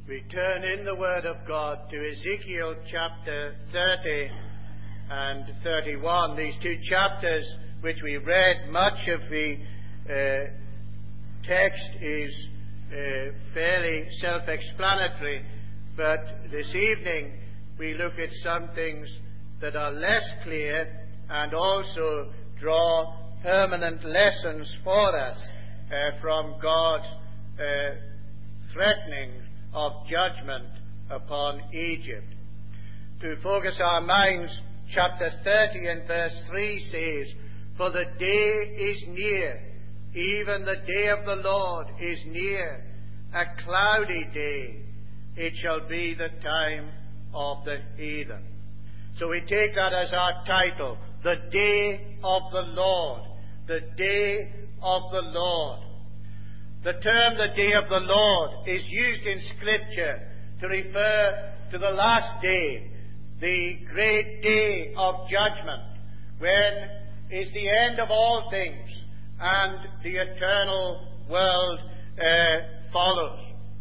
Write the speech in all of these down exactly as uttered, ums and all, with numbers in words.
We turn in the Word of God to Ezekiel chapter thirty and thirty-one. These two chapters which we read, much of the uh, text is uh, fairly self-explanatory, but this evening we look at some things that are less clear and also draw permanent lessons for us uh, from God's uh, threatening of judgment upon Egypt. To focus our minds, chapter thirty and verse three says, "For the day is near, even the day of the Lord is near, a cloudy day. It shall be the time of the heathen." So we take that as our title, the day of the Lord, the day of the Lord. The term the day of the Lord is used in Scripture to refer to the last day, the great day of judgment, when is the end of all things and the eternal world uh, follows.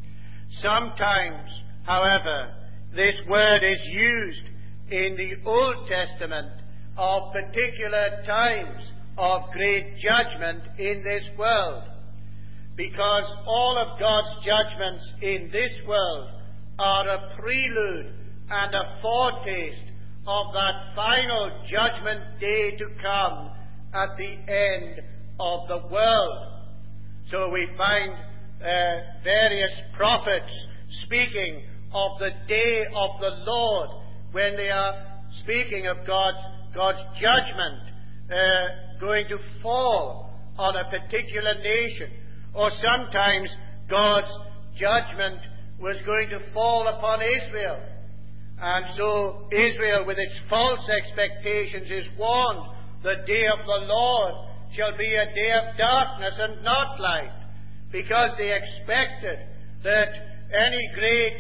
Sometimes, however, this word is used in the Old Testament of particular times of great judgment in this world, because all of God's judgments in this world are a prelude and a foretaste of that final judgment day to come at the end of the world. So we find uh, various prophets speaking of the day of the Lord when they are speaking of God's, God's judgment uh, going to fall on a particular nation. Or sometimes God's judgment was going to fall upon Israel. And so Israel, with its false expectations, is warned, the day of the Lord shall be a day of darkness and not light, because they expected that any great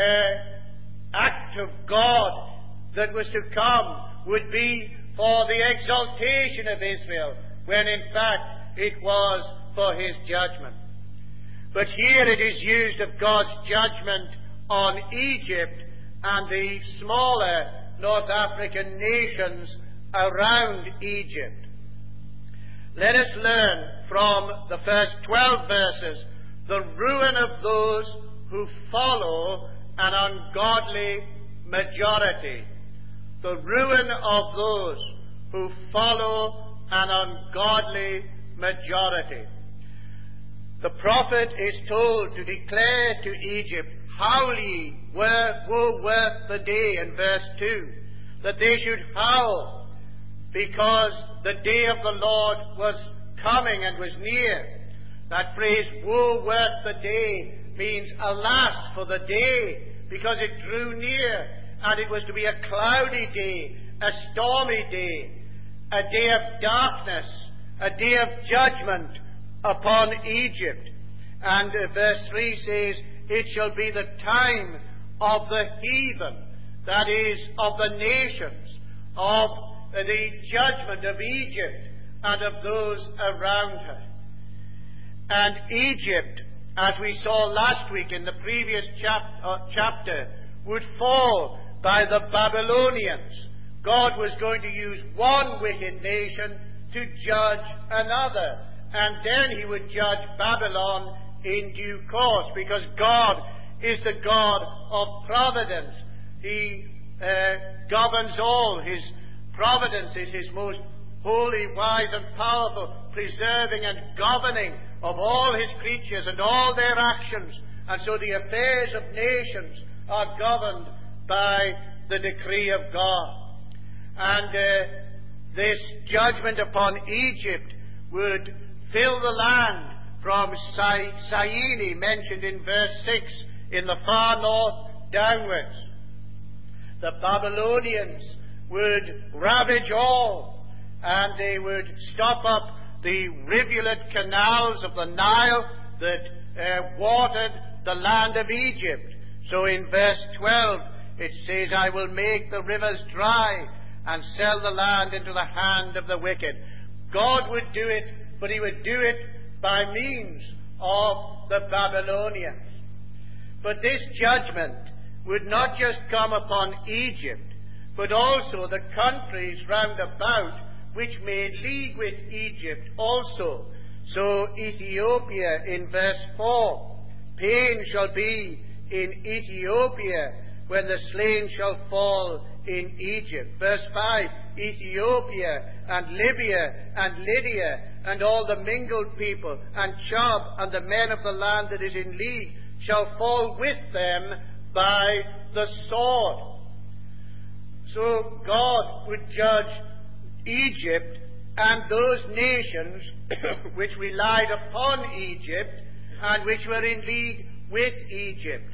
uh, act of God that was to come would be for the exaltation of Israel, when in fact it was for his judgment. But here it is used of God's judgment on Egypt and the smaller North African nations around Egypt. Let us learn from the first twelve verses the ruin of those who follow an ungodly majority. The ruin of those who follow an ungodly majority. The prophet is told to declare to Egypt, "Howl ye, woe worth the day," in verse two, that they should howl, because the day of the Lord was coming and was near. That phrase, "woe worth the day," means alas for the day, because it drew near, and it was to be a cloudy day, a stormy day, a day of darkness, a day of judgment upon Egypt. And uh, verse three says, "It shall be the time of the heathen," that is, of the nations, of uh, the judgment of Egypt and of those around her. And Egypt, as we saw last week in the previous chap- uh, chapter, would fall by the Babylonians. God was going to use one wicked nation to judge another, and then he would judge Babylon in due course, because God is the God of providence. He uh, governs all. His providence is his most holy, wise, and powerful, preserving and governing of all his creatures and all their actions. And so the affairs of nations are governed by the decree of God. And uh, this judgment upon Egypt would fill the land from Syene, mentioned in verse six, in the far north downwards. The Babylonians would ravage all, and they would stop up the rivulet canals of the Nile that uh, watered the land of Egypt. So in verse twelve it says, "I will make the rivers dry and sell the land into the hand of the wicked." God would do it, but he would do it by means of the Babylonians. But this judgment would not just come upon Egypt, but also the countries round about which made league with Egypt also. So Ethiopia in verse four, pain shall be in Ethiopia when the slain shall fall in Egypt. Verse five, Ethiopia and Libya and Lydia and all the mingled people and Chub and the men of the land that is in league shall fall with them by the sword. So God would judge Egypt and those nations which relied upon Egypt and which were in league with Egypt,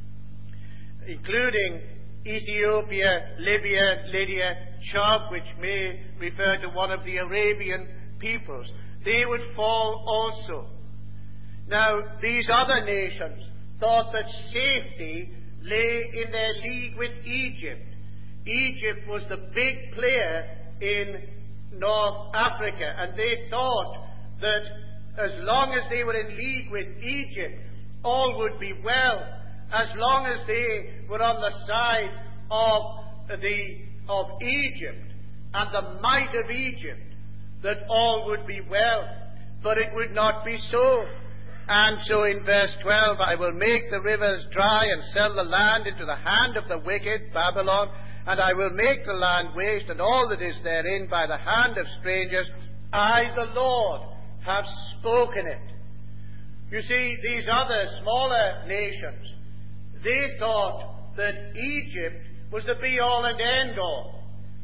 including Ethiopia, Libya, Lydia, Chub, which may refer to one of the Arabian peoples. They would fall also. Now, these other nations thought that safety lay in their league with Egypt. Egypt was the big player in North Africa, and they thought that as long as they were in league with Egypt, all would be well. As long as they were on the side of the of Egypt and the might of Egypt, that all would be well. But it would not be so. And so in verse twelve, I will make the rivers dry and sell the land into the hand of the wicked, Babylon, and I will make the land waste and all that is therein by the hand of strangers. I, the Lord, have spoken it. You see, these other smaller nations, they thought that Egypt was the be-all and end-all.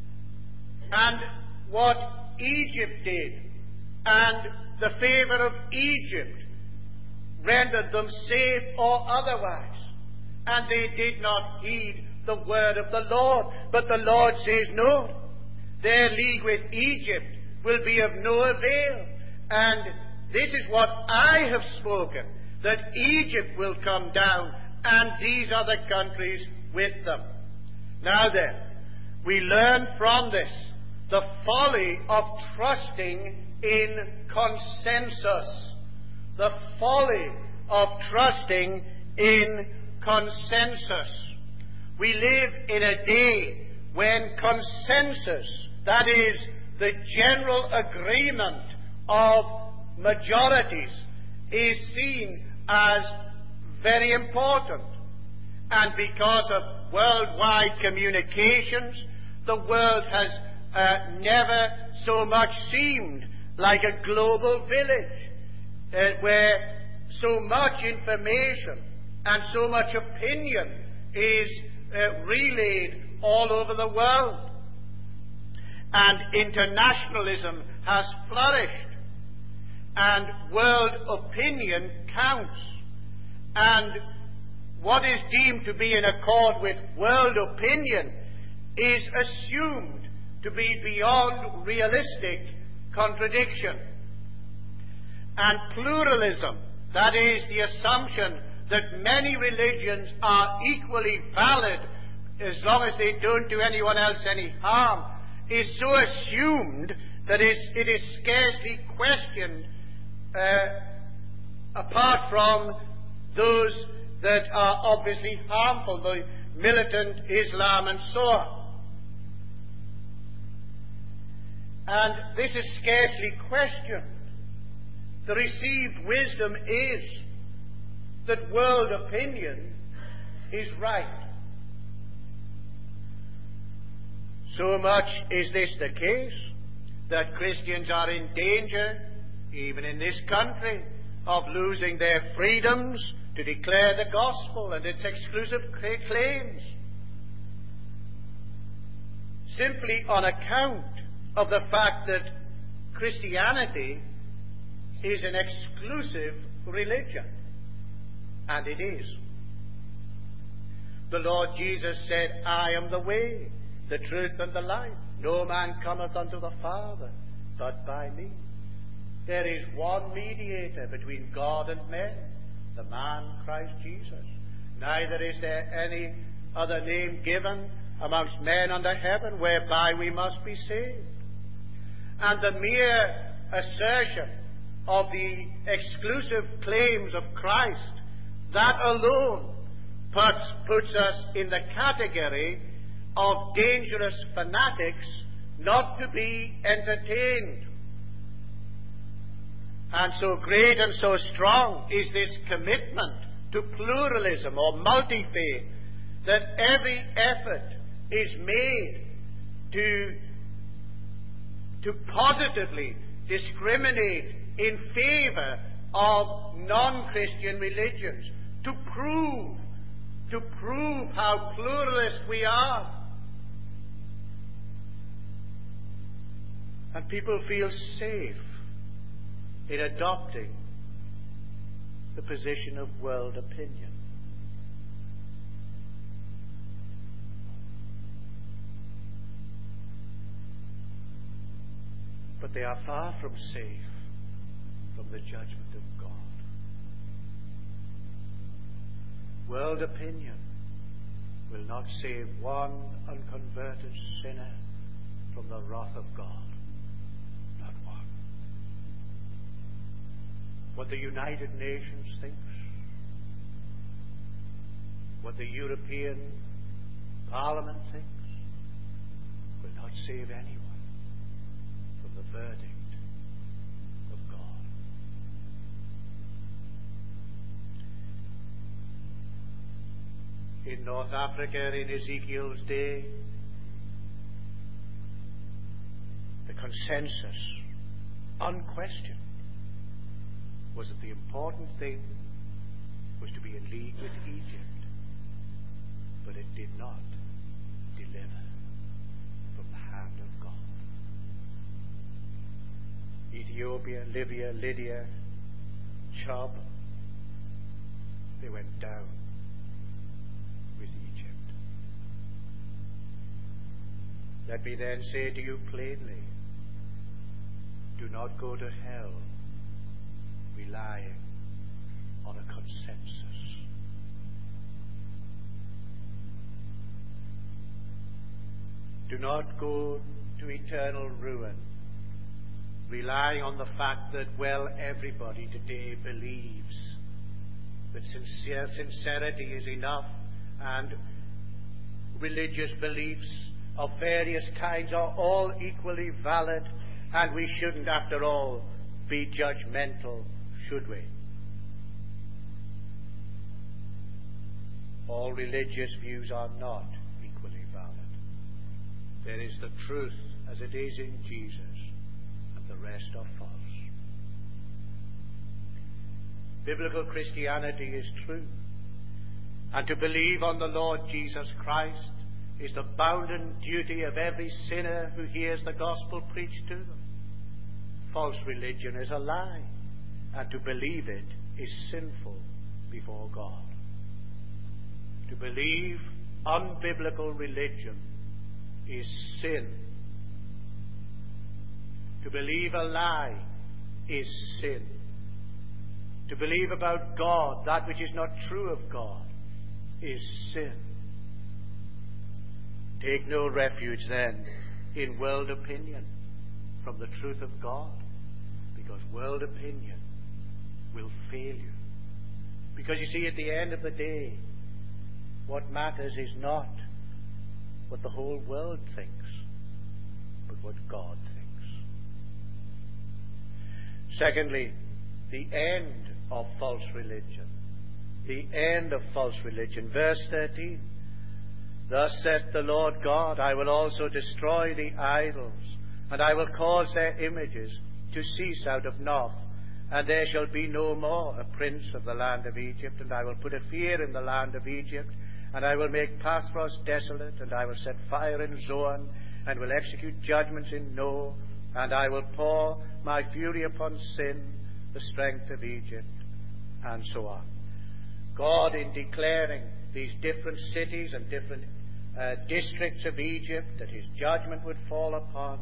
And what Egypt did and the favour of Egypt rendered them safe or otherwise. And they did not heed the word of the Lord. But the Lord says, no, their league with Egypt will be of no avail. And this is what I have spoken, that Egypt will come down and these other countries with them. Now then, we learn from this the folly of trusting in consensus. The folly of trusting in consensus. We live in a day when consensus, that is, the general agreement of majorities, is seen as very important. And because of worldwide communications, the world has uh, never so much seemed like a global village, uh, where so much information and so much opinion is uh, relayed all over the world. And internationalism has flourished, and world opinion counts. And what is deemed to be in accord with world opinion is assumed to be beyond realistic contradiction. And pluralism, that is the assumption that many religions are equally valid as long as they don't do anyone else any harm, is so assumed that it is scarcely questioned uh, apart from those that are obviously harmful, the militant Islam and so on. And this is scarcely questioned. The received wisdom is that world opinion is right. So much is this the case that Christians are in danger, even in this country, of losing their freedoms to declare the gospel and its exclusive claims, simply on account of the fact that Christianity is an exclusive religion. And it is. The Lord Jesus said, I am the way, the truth, and the life. No man cometh unto the Father but by me. There is one mediator between God and men, the man Christ Jesus. Neither is there any other name given amongst men under heaven whereby we must be saved. And the mere assertion of the exclusive claims of Christ, that alone puts, puts us in the category of dangerous fanatics not to be entertained. And so great and so strong is this commitment to pluralism or multi-faith that every effort is made to, to positively discriminate in favor of non-Christian religions, to prove, to prove how pluralist we are. And people feel safe in adopting the position of world opinion. But they are far from safe from the judgment of God. World opinion will not save one unconverted sinner from the wrath of God. Not one. What the United Nations thinks, what the European Parliament thinks, will not save anyone from the verdict of God. In North Africa, in Ezekiel's day, the consensus, unquestioned, was that the important thing was to be in league with Egypt, but it did not deliver from the hand of God. Ethiopia, Libya, Lydia, Chad, they went down with Egypt. Let me then say to you plainly, do not go to hell relying on a consensus. Do not go to eternal ruin relying on the fact that, well, everybody today believes that sincere, sincerity is enough, and religious beliefs of various kinds are all equally valid, and we shouldn't, after all, be judgmental, should we? All religious views are not equally valid. There is the truth as it is in Jesus, and the rest are false. Biblical Christianity is true, and to believe on the Lord Jesus Christ is the bounden duty of every sinner who hears the gospel preached to them. False religion is a lie, and to believe it is sinful before God. To believe unbiblical religion is sin. To believe a lie is sin. To believe about God that which is not true of God is sin. Take no refuge then in world opinion from the truth of God, because world opinion will fail you. Because you see, at the end of the day, what matters is not what the whole world thinks, but what God thinks. Secondly, the end of false religion. The end of false religion. Verse thirteen. Thus saith the Lord God, I will also destroy the idols, and I will cause their images to cease out of Noph, and there shall be no more a prince of the land of Egypt, and I will put a fear in the land of Egypt, and I will make Pathros desolate, and I will set fire in Zoan, and will execute judgments in No, and I will pour my fury upon sin, the strength of Egypt, and so on. God, in declaring these different cities and different uh, districts of Egypt that his judgment would fall upon,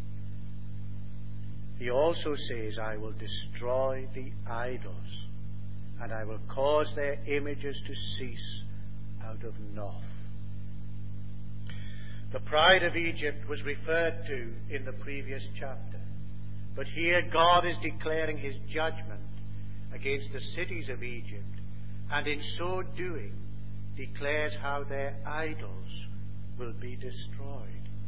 he also says, I will destroy the idols, and I will cause their images to cease out of Noph. The pride of Egypt was referred to in the previous chapter, but here God is declaring his judgment against the cities of Egypt, and in so doing declares how their idols will be destroyed.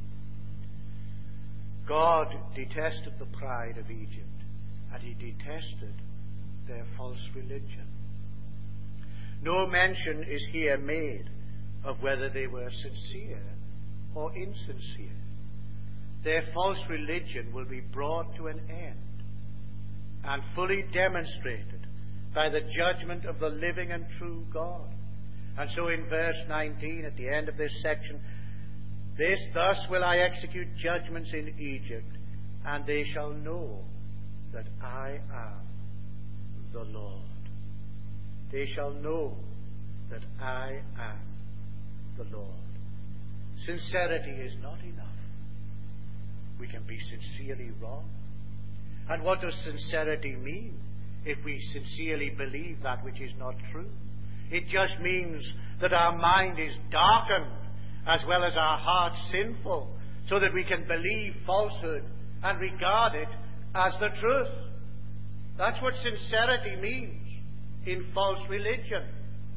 God detested the pride of Egypt, and he detested their false religion. No mention is here made of whether they were sincere or insincere. Their false religion will be brought to an end and fully demonstrated by the judgment of the living and true God. And so in verse nineteen, at the end of this section, this, thus will I execute judgments in Egypt, and they shall know that I am the Lord. They shall know that I am the Lord. Sincerity is not enough. We can be sincerely wrong. And what does sincerity mean if we sincerely believe that which is not true? It just means that our mind is darkened as well as our heart sinful, so that we can believe falsehood and regard it as the truth. That's what sincerity means in false religion.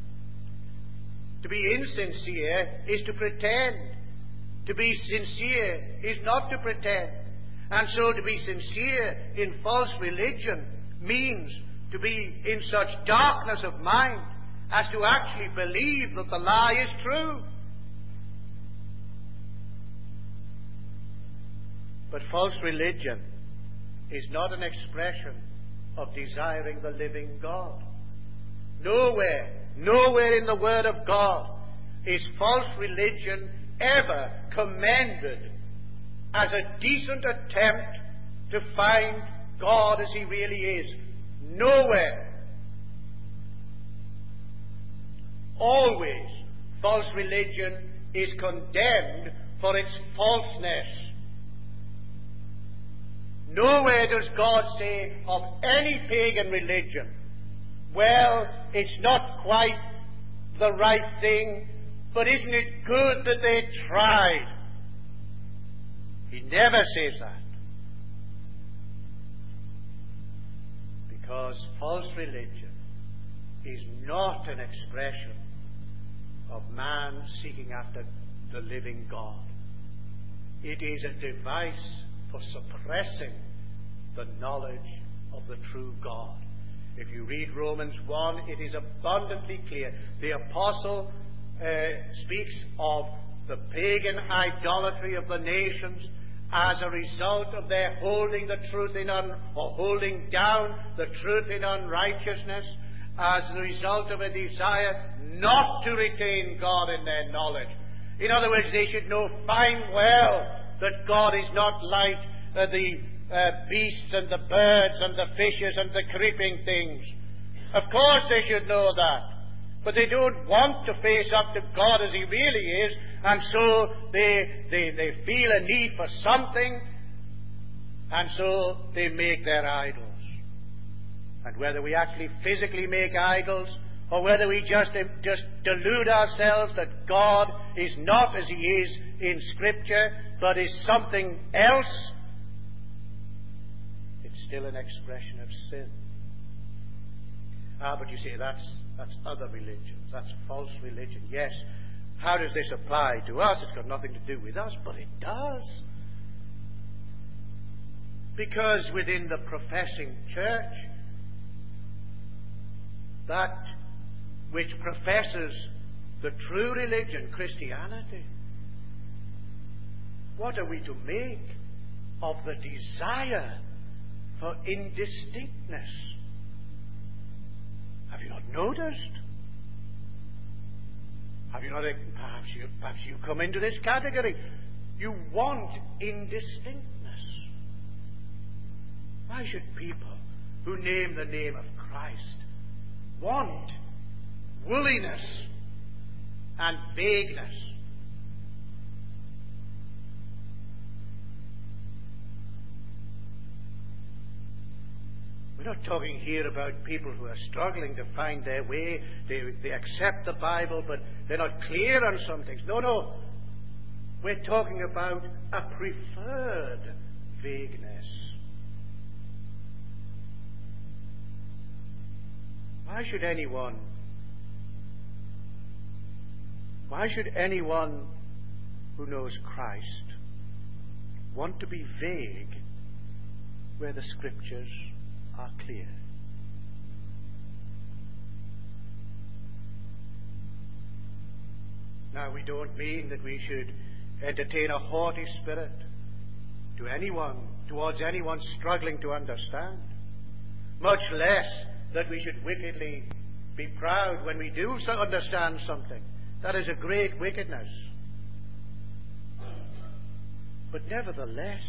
To be insincere is to pretend. To be sincere is not to pretend. And so to be sincere in false religion means to be in such darkness of mind as to actually believe that the lie is true. But false religion is not an expression of desiring the living God. Nowhere, nowhere in the Word of God is false religion ever commended as a decent attempt to find God as he really is. Nowhere. Always, false religion is condemned for its falseness. Nowhere does God say of any pagan religion, well, it's not quite the right thing, but isn't it good that they tried? He never says that. Because false religion is not an expression of man seeking after the living God. It is a device for suppressing the knowledge of the true God. If you read Romans one, it is abundantly clear. The apostle uh, speaks of the pagan idolatry of the nations as a result of their holding the truth in un, or holding down the truth in unrighteousness, as a result of a desire not to retain God in their knowledge. In other words, they should know fine well that God is not like uh, the uh, beasts and the birds and the fishes and the creeping things. Of course they should know that. But they don't want to face up to God as he really is, and so they, they, they feel a need for something, and so they make their idols. And whether we actually physically make idols, or whether we just, just delude ourselves that God is not as he is in Scripture, but is something else, it's still an expression of sin. Ah, but you see, that's, that's other religions. That's false religion. Yes. How does this apply to us? It's got nothing to do with us, but it does. Because within the professing church, that which professes the true religion, Christianity, what are we to make of the desire for indistinctness? Have you not noticed? Have you not, perhaps you, perhaps you come into this category. You want indistinctness. Why should people who name the name of Christ want woolliness and vagueness? We're not talking here about people who are struggling to find their way. They, they accept the Bible, but they're not clear on some things. No, no. We're talking about a preferred vagueness. Why should anyone Why should anyone who knows Christ want to be vague where the Scriptures are clear? Now, we don't mean that we should entertain a haughty spirit to anyone, towards anyone struggling to understand, much less that we should wickedly be proud when we do so understand something. That is a great wickedness. But nevertheless,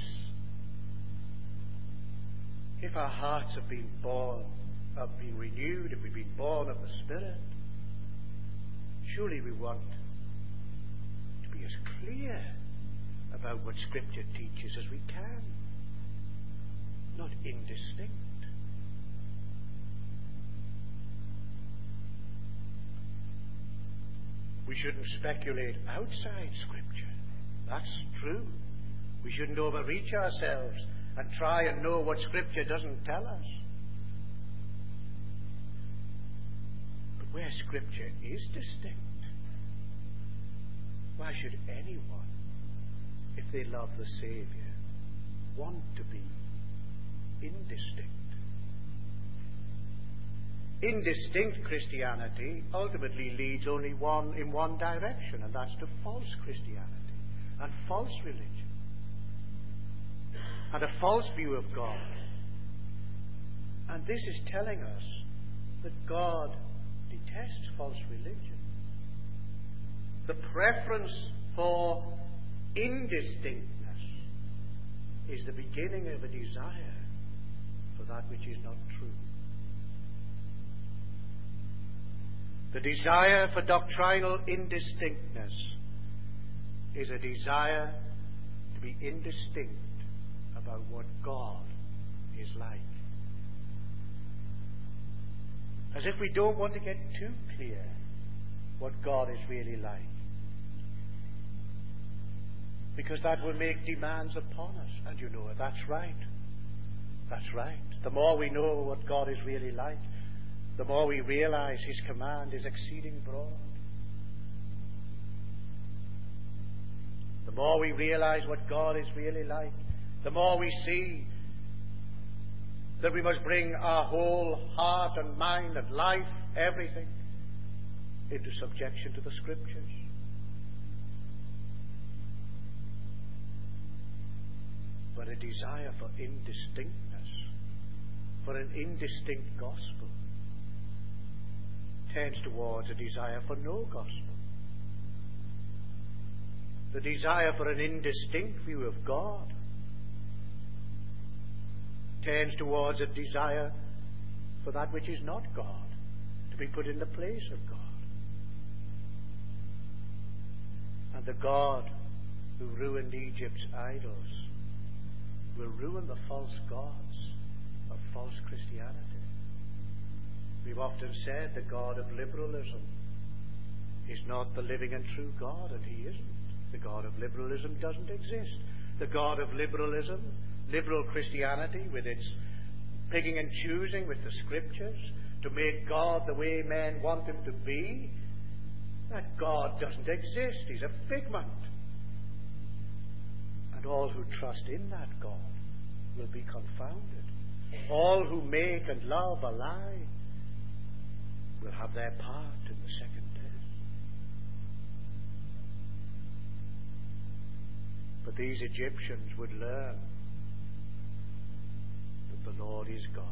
if our hearts have been born, have been renewed, if we've been born of the Spirit, surely we want to be as clear about what Scripture teaches as we can, not indistinct. We shouldn't speculate outside Scripture. That's true. We shouldn't overreach ourselves and try and know what Scripture doesn't tell us. But where Scripture is distinct, why should anyone, if they love the Saviour, want to be indistinct? Indistinct Christianity ultimately leads only one in one direction, and that's to false Christianity and false religion and a false view of God. And this is telling us that God detests false religion. The preference for indistinctness is the beginning of a desire for that which is not true. The desire for doctrinal indistinctness is a desire to be indistinct about what God is like. As if we don't want to get too clear what God is really like, because that will make demands upon us. And you know it. That's right. That's right. The more we know what God is really like, the more we realize His command is exceeding broad. The more we realize what God is really like, the more we see that we must bring our whole heart and mind and life, everything, into subjection to the Scriptures. But a desire for indistinctness, for an indistinct gospel, tends towards a desire for no gospel. The desire for an indistinct view of God tends towards a desire for that which is not God, to be put in the place of God. And the God who ruined Egypt's idols will ruin the false gods of false Christianity. We've often said the God of liberalism is not the living and true God, and He isn't. The God of liberalism doesn't exist. The God of liberalism, liberal Christianity, with its picking and choosing with the Scriptures to make God the way men want Him to be, that God doesn't exist. He's a figment. And all who trust in that God will be confounded. All who make and love a lie will have their part in the second death. But these Egyptians would learn that the Lord is God.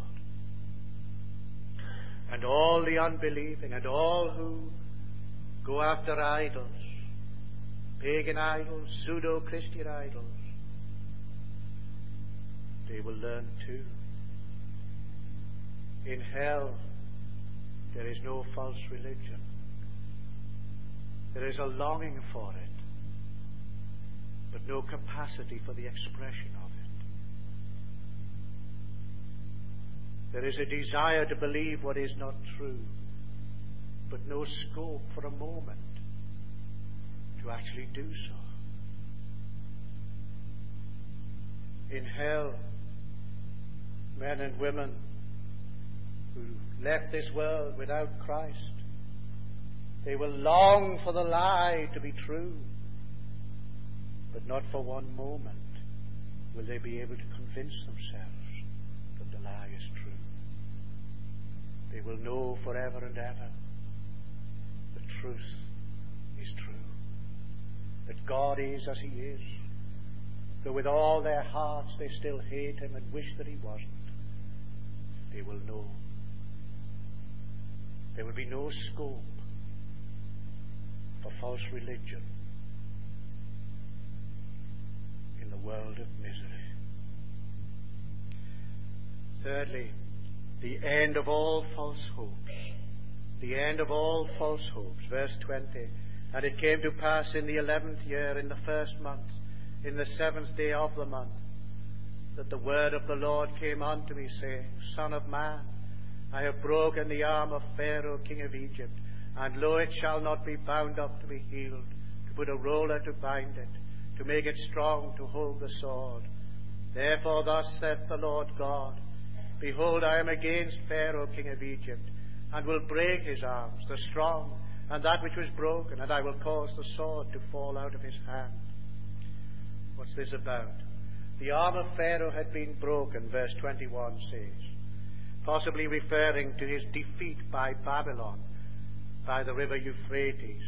And all the unbelieving and all who go after idols, pagan idols, pseudo-Christian idols, they will learn too. In hell, there is no false religion. There is a longing for it, but no capacity for the expression of it. There is a desire to believe what is not true, but no scope for a moment to actually do so. In hell, men and women who left this world without Christ, They will long for the lie to be true. But not for one moment will they be able to convince themselves that the lie is true. They will know forever and ever the truth is true. That God is as He is. Though with all their hearts they still hate Him and wish that He wasn't. They will know. There will be no scope for false religion in the world of misery. Thirdly, the end of all false hopes. The end of all false hopes. Verse twenty. And it came to pass in the eleventh year, in the first month, in the seventh day of the month, that the word of the Lord came unto me, saying, Son of man, I have broken the arm of Pharaoh, king of Egypt, and lo, it shall not be bound up to be healed, to put a roller to bind it, to make it strong to hold the sword. Therefore thus saith the Lord God, Behold, I am against Pharaoh, king of Egypt, and will break his arms, the strong, and that which was broken, and I will cause the sword to fall out of his hand. What's this about? The arm of Pharaoh had been broken, verse twenty-one says, possibly referring to his defeat by Babylon, by the river Euphrates.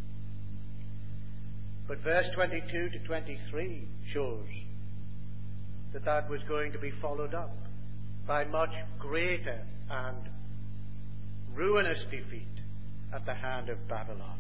But verse twenty-two to twenty-three shows that that was going to be followed up by much greater and ruinous defeat at the hand of Babylon.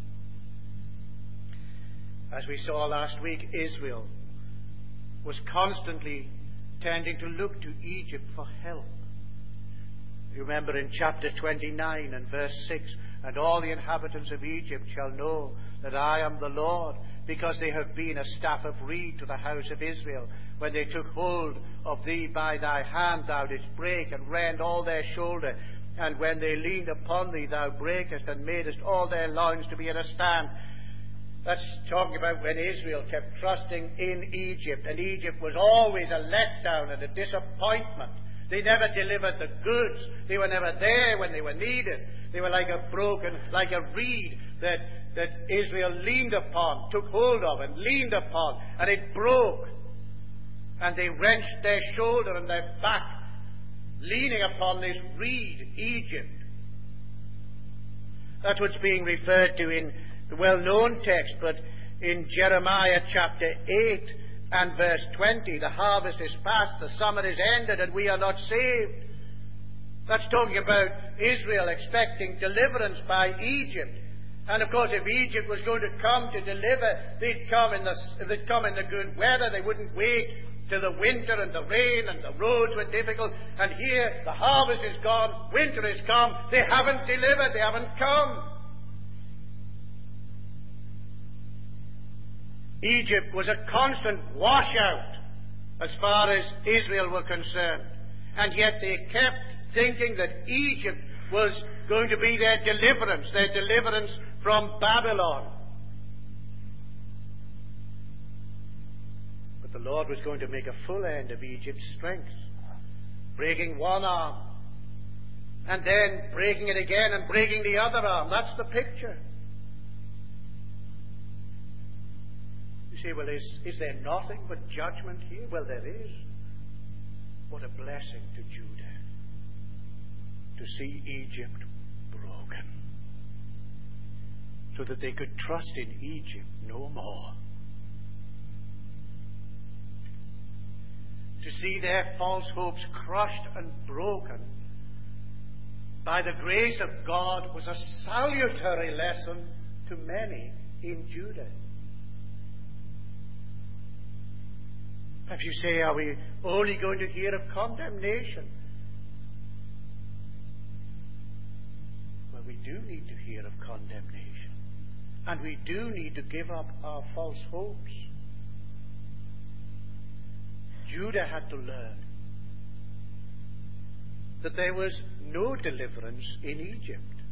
As we saw last week, Israel was constantly tending to look to Egypt for help. You remember in chapter twenty-nine and verse six, and all the inhabitants of Egypt shall know that I am the Lord, because they have been a staff of reed to the house of Israel. When they took hold of thee by thy hand, thou didst break and rend all their shoulder. And when they leaned upon thee, thou breakest and madest all their loins to be at a stand. That's talking about when Israel kept trusting in Egypt, and Egypt was always a letdown and a disappointment. They never delivered the goods. They were never there when they were needed. They were like a broken, like a reed that, that Israel leaned upon, took hold of and leaned upon, and it broke. And they wrenched their shoulder and their back, leaning upon this reed, Egypt. That's what's being referred to in the well-known text, but in Jeremiah chapter eight and verse twenty, the harvest is past, the summer is ended, and we are not saved. That's talking about Israel expecting deliverance by Egypt. And of course, if Egypt was going to come to deliver, they'd come in the, they'd come in the good weather. They wouldn't wait till the winter and the rain, and the roads were difficult. And here, the harvest is gone, winter has come. They haven't delivered, they haven't come. Egypt was a constant washout as far as Israel were concerned. And yet they kept thinking that Egypt was going to be their deliverance, their deliverance from Babylon. But the Lord was going to make a full end of Egypt's strength, breaking one arm, and then breaking it again and breaking the other arm. That's the picture. You say, well, is, is there nothing but judgment here? Well, there is. What a blessing to Judah to see Egypt broken, so that they could trust in Egypt no more. To see their false hopes crushed and broken by the grace of God was a salutary lesson to many in Judah. If you say, are we only going to hear of condemnation? Well, we do need to hear of condemnation. And we do need to give up our false hopes. Judah had to learn that there was no deliverance in Egypt.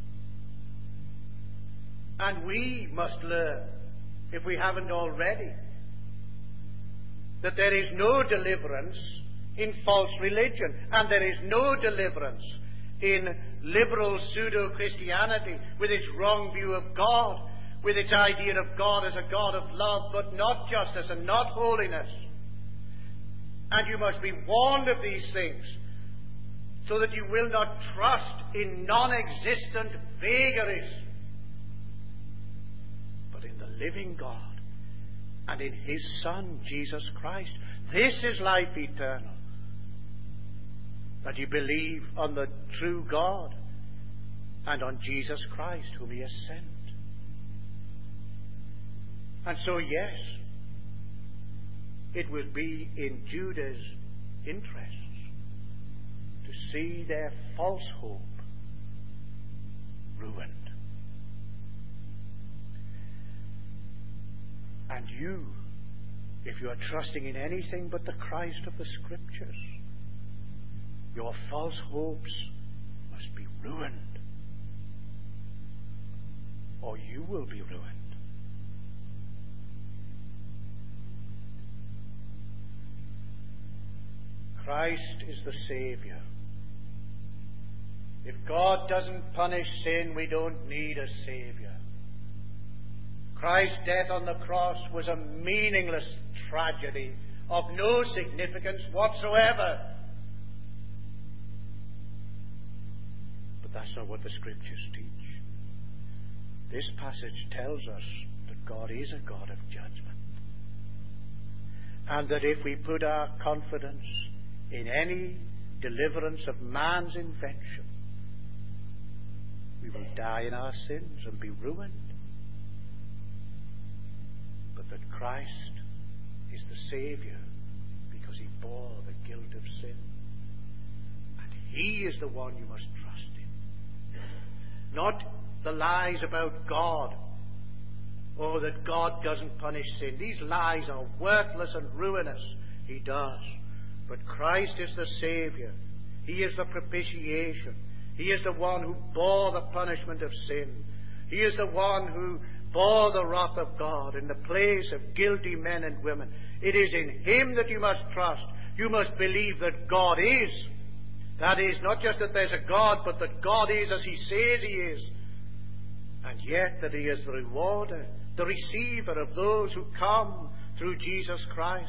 And we must learn, if we haven't already, that there is no deliverance in false religion, and there is no deliverance in liberal pseudo-Christianity with its wrong view of God, with its idea of God as a God of love, but not justice and not holiness. And you must be warned of these things, so that you will not trust in non-existent vagaries, but in the living God and in His Son, Jesus Christ. This is life eternal, that you believe on the true God and on Jesus Christ, whom He has sent. And so, yes, it would be in Judah's interests to see their false hope ruined. And you, if you are trusting in anything but the Christ of the Scriptures, your false hopes must be ruined, or you will be ruined. Christ is the Saviour. If God doesn't punish sin, we don't need a Saviour. Christ's death on the cross was a meaningless tragedy of no significance whatsoever. But that's not what the Scriptures teach. This passage tells us that God is a God of judgment, and that if we put our confidence in any deliverance of man's invention, we will die in our sins and be ruined. But that Christ is the Saviour because He bore the guilt of sin. And He is the one you must trust in. Not the lies about God, or that God doesn't punish sin. These lies are worthless and ruinous. He does. But Christ is the Saviour. He is the propitiation. He is the one who bore the punishment of sin. He is the one who bore the wrath of God in the place of guilty men and women. It is in Him that you must trust. You must believe that God is. That is, not just that there's a God, but that God is as He says He is. And yet that He is the rewarder, the receiver of those who come through Jesus Christ.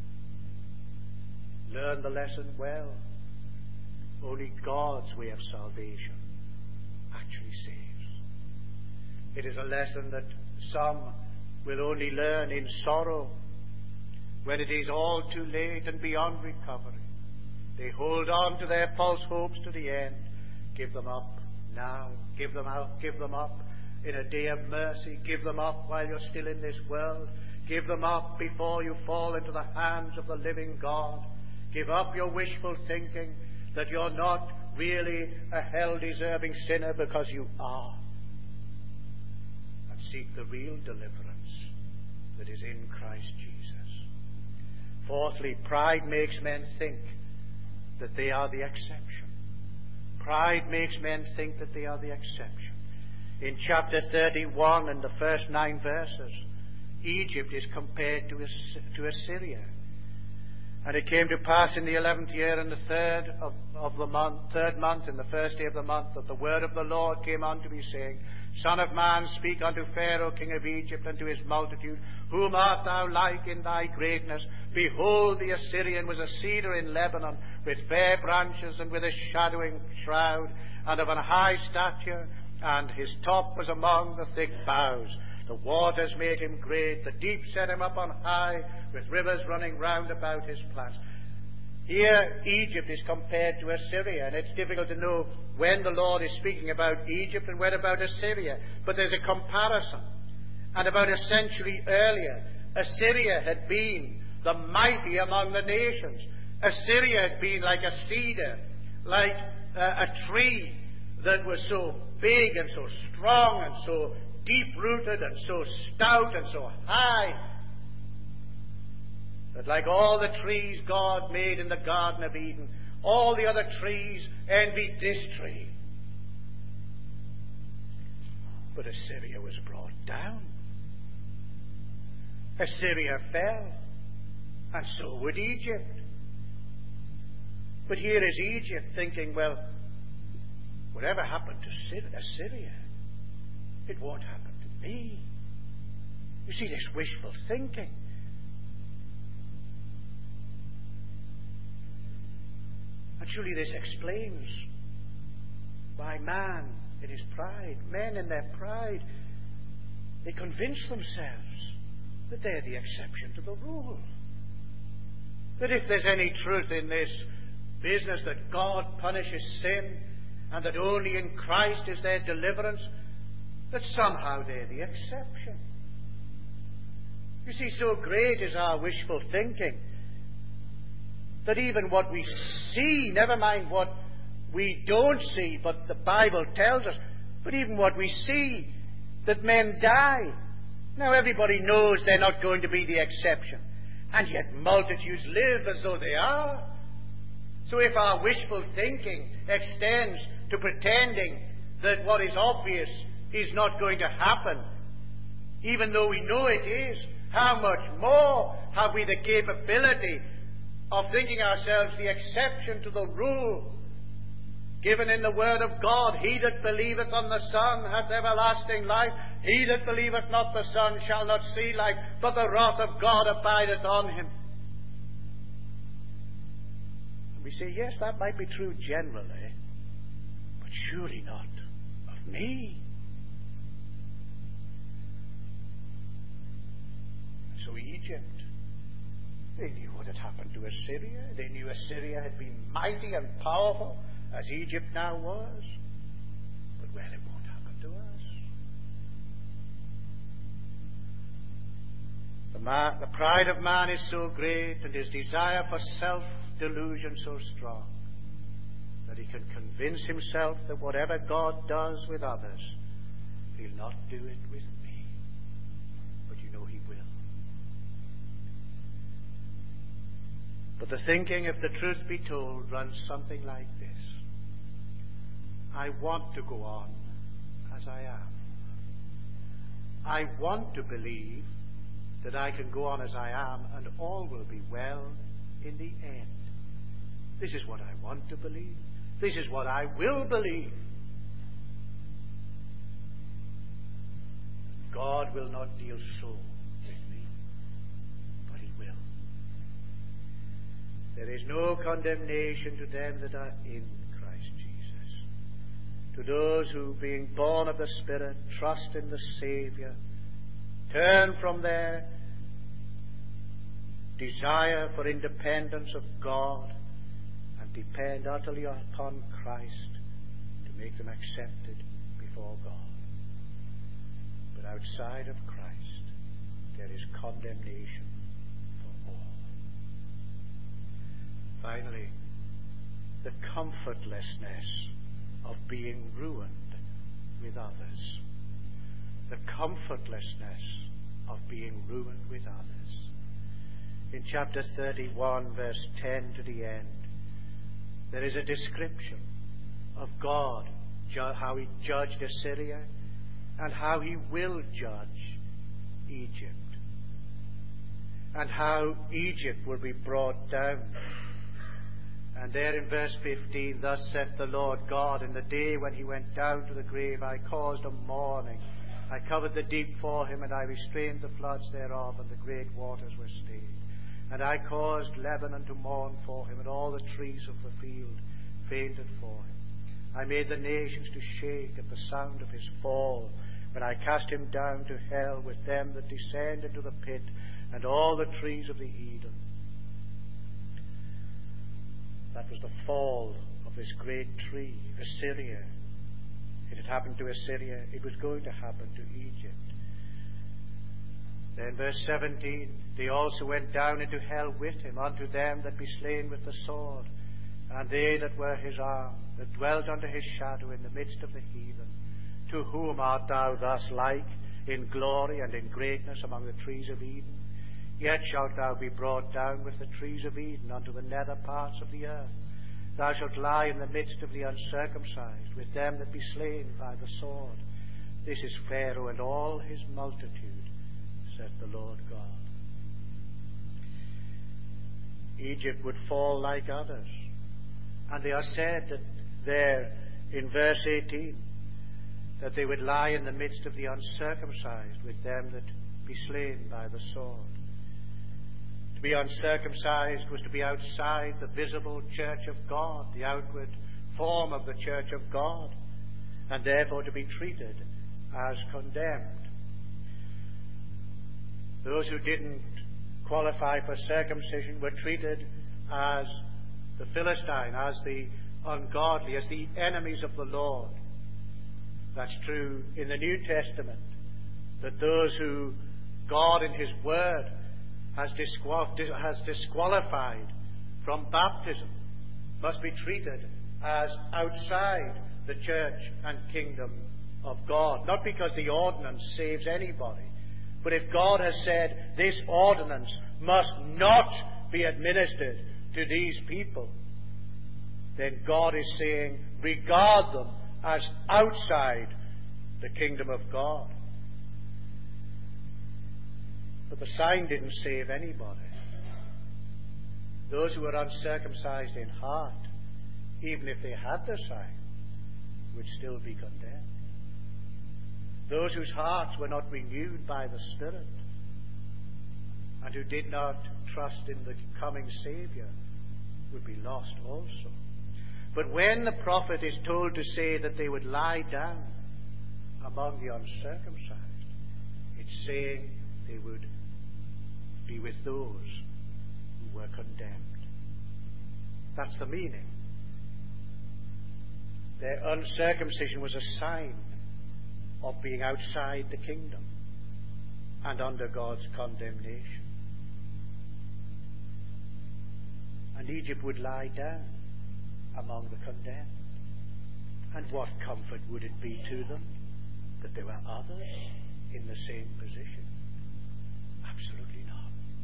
Learn the lesson well. Only God's way of salvation actually saves. It is a lesson that some will only learn in sorrow, when it is all too late and beyond recovery. They hold on to their false hopes to the end. Give them up now. Give them out. Give them up in a day of mercy. Give them up while you're still in this world. Give them up before you fall into the hands of the living God. Give up your wishful thinking that you're not really a hell-deserving sinner, because you are. And seek the real deliverance that is in Christ Jesus. Fourthly, pride makes men think that they are the exception. Pride makes men think that they are the exception. In chapter thirty-one and the first nine verses, Egypt is compared to, As- to Assyria. And it came to pass in the eleventh year and the third of, of the month, third month, in the first day of the month, that the word of the Lord came unto me, saying, Son of man, speak unto Pharaoh king of Egypt, and to his multitude, Whom art thou like in thy greatness? Behold, the Assyrian was a cedar in Lebanon, with fair branches and with a shadowing shroud, and of an high stature, and his top was among the thick boughs. The waters made him great, the deep set him up on high, with rivers running round about his plants. Here, Egypt is compared to Assyria, and it's difficult to know when the Lord is speaking about Egypt and when about Assyria. But there's a comparison. And about a century earlier, Assyria had been the mighty among the nations. Assyria had been like a cedar, like uh, a tree that was so big and so strong and so deep-rooted and so stout and so high, that like all the trees God made in the Garden of Eden, all the other trees envied this tree. But Assyria was brought down. Assyria fell, and so would Egypt. But here is Egypt thinking, well, whatever happened to Assyria, it won't happen to me. You see, this wishful thinking. And surely this explains why man in his pride, men in their pride, they convince themselves that they're the exception to the rule. That if there's any truth in this business that God punishes sin and that only in Christ is there deliverance, that somehow they're the exception. You see, so great is our wishful thinking that even what we see, never mind what we don't see, but the Bible tells us, but even what we see, that men die. Now everybody knows they're not going to be the exception, and yet multitudes live as though they are. So if our wishful thinking extends to pretending that what is obvious is not going to happen, even though we know it is, how much more have we the capability of thinking ourselves the exception to the rule given in the Word of God? He that believeth on the Son hath everlasting life. He that believeth not the Son shall not see life, but the wrath of God abideth on him. And we say, yes, that might be true generally, but surely not of me. So Egypt, they knew what had happened to Assyria. They knew Assyria had been mighty and powerful, as Egypt now was. But well, it won't happen to us. The, man, the pride of man is so great, and his desire for self-delusion so strong, that he can convince himself that whatever God does with others, he'll not do it with me. But you know he will. But the thinking, if the truth be told, runs something like this. I want to go on as I am. I want to believe that I can go on as I am and all will be well in the end. This is what I want to believe. This is what I will believe. God will not deal so with me, but he will. There is no condemnation to them that are in Christ Jesus. To those who, being born of the Spirit, trust in the Saviour, turn from their desire for independence of God and depend utterly upon Christ to make them accepted before God. But outside of Christ, there is condemnation for all. Finally, the comfortlessness of being ruined with others. The comfortlessness of being ruined with others. In chapter thirty-one, verse ten to the end, there is a description of God, how he judged Assyria and how he will judge Egypt, and how Egypt will be brought down. And there in verse fifteen, thus saith the Lord God, in the day when he went down to the grave, I caused a mourning. I covered the deep for him, and I restrained the floods thereof, and the great waters were stayed. And I caused Lebanon to mourn for him, and all the trees of the field fainted for him. I made the nations to shake at the sound of his fall, when I cast him down to hell with them that descend into the pit, and all the trees of the Eden. That was the fall of this great tree, Assyria. It had happened to Assyria. It was going to happen to Egypt. Then verse seventeen, they also went down into hell with him, unto them that be slain with the sword, and they that were his arm, that dwelt under his shadow in the midst of the heathen. To whom art thou thus like, in glory and in greatness among the trees of Eden? Yet shalt thou be brought down with the trees of Eden unto the nether parts of the earth. Thou shalt lie in the midst of the uncircumcised, with them that be slain by the sword. This is Pharaoh and all his multitude, saith the Lord God. Egypt would fall like others. And they are said that there in verse eighteen, that they would lie in the midst of the uncircumcised with them that be slain by the sword. To be uncircumcised was to be outside the visible church of God, the outward form of the church of God, and therefore to be treated as condemned. Those who didn't qualify for circumcision were treated as the Philistine, as the ungodly, as the enemies of the Lord. That's true in the New Testament, that those who God in His Word has, disqual- has disqualified from baptism must be treated as outside the church and kingdom of God. Not because the ordinance saves anybody, but if God has said this ordinance must not be administered to these people, then God is saying regard them as outside the kingdom of God. But the sign didn't save anybody. Those who were uncircumcised in heart, even if they had the sign, would still be condemned. Those whose hearts were not renewed by the Spirit and who did not trust in the coming Saviour would be lost also. But when the prophet is told to say that they would lie down among the uncircumcised, it's saying they would be with those who were condemned. That's the meaning. Their uncircumcision was a sign of being outside the kingdom and under God's condemnation. And Egypt would lie down among the condemned. And what comfort would it be to them that there were others in the same position? Absolutely not.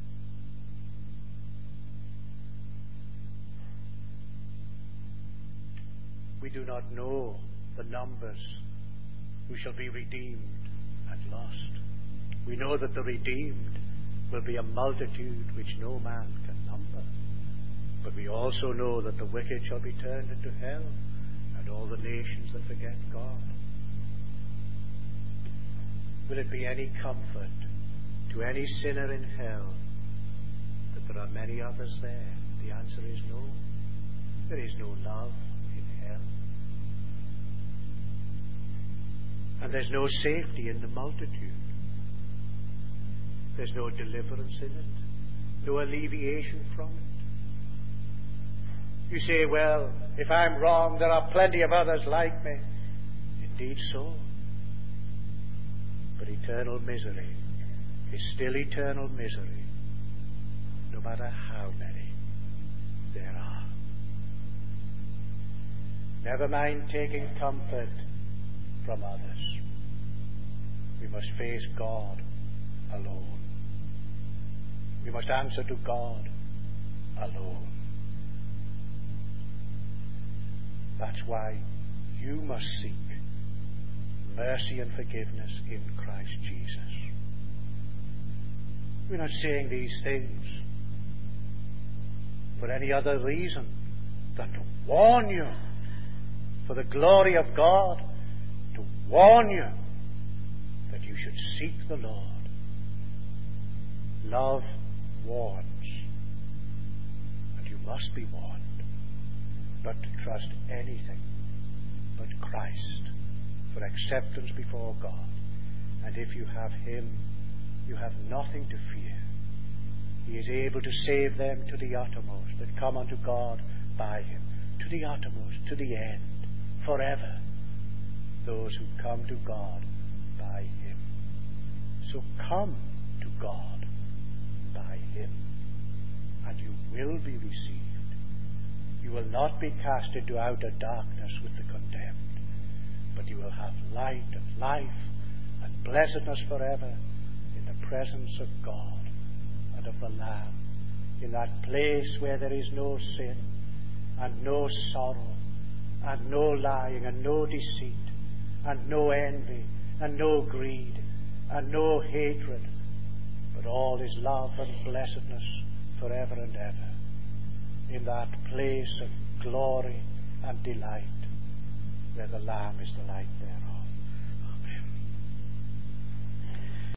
We do not know the numbers who shall be redeemed and lost. We know that the redeemed will be a multitude which no man can number. But we also know that the wicked shall be turned into hell, and all the nations that forget God. Will it be any comfort to any sinner in hell that there are many others there? The answer is no. There is no love in hell. And there's no safety in the multitude. There's no deliverance in it, no alleviation from it. You say, well, if I'm wrong, there are plenty of others like me. Indeed so. But eternal misery is still eternal misery, no matter how many there are. Never mind taking comfort from others. We must face God alone. We must answer to God alone. That's why you must seek mercy and forgiveness in Christ Jesus. We're not saying these things for any other reason than to warn you, for the glory of God, to warn you that you should seek the Lord. Love warns, and you must be warned not to trust anything but Christ for acceptance before God. And if you have Him, you have nothing to fear. He is able to save them to the uttermost that come unto God by Him, to the uttermost, to the end, forever, those who come to God by Him. So come to God by Him, and you will be received. You will not be cast into outer darkness with the condemned, but you will have light and life and blessedness forever in the presence of God and of the Lamb, in that place where there is no sin and no sorrow and no lying and no deceit and no envy and no greed and no hatred, but all is love and blessedness forever and ever, in that place of glory and delight where the Lamb is the light thereof.